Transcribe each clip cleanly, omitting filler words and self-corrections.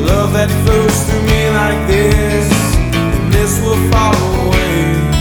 love that flows through me like this, and this will fall away.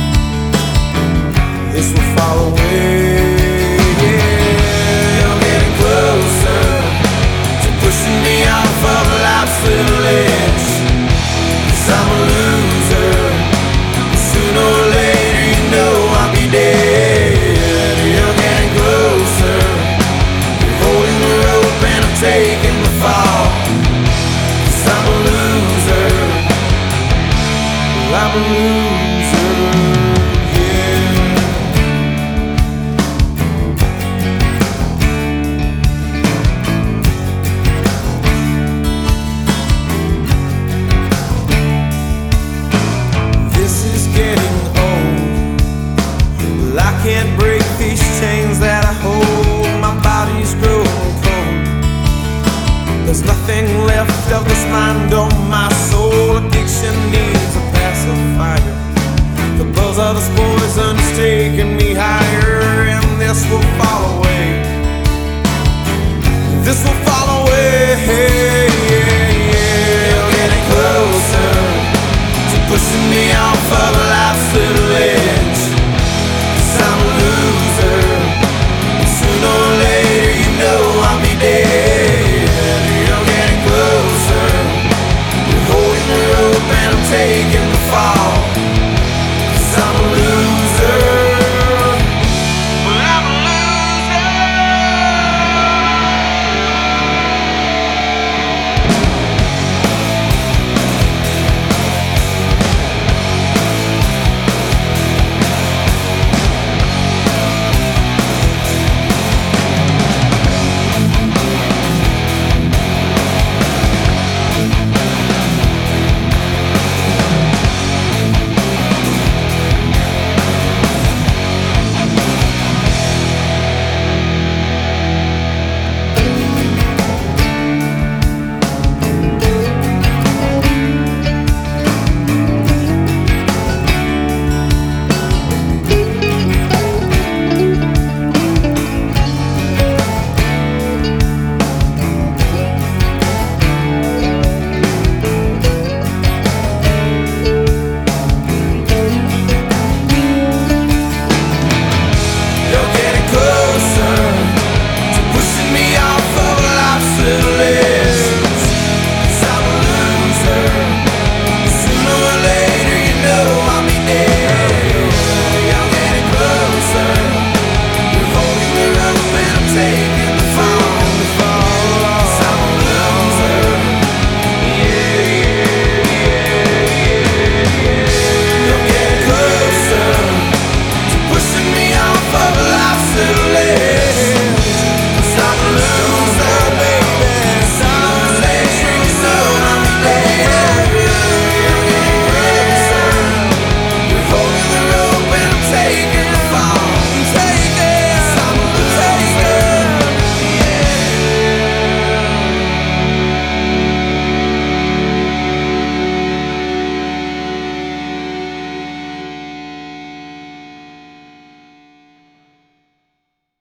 This will fall away. Yeah, I'm getting closer to pushing me off of life's little edge. 'Cause I'm a loser. Sooner or later, you know I'll be dead. You're getting closer. You're holding the rope and I'm taking the fall. 'Cause I'm a loser. Well, I'm a loser, yeah. This is getting old. Well, I can't break these chains that I hold. My body's growing cold. There's nothing left of this mind on my soul. Addiction needs a pacifier. The buzz of this poison's taking me higher, and this will fall away. This will fall away, yeah.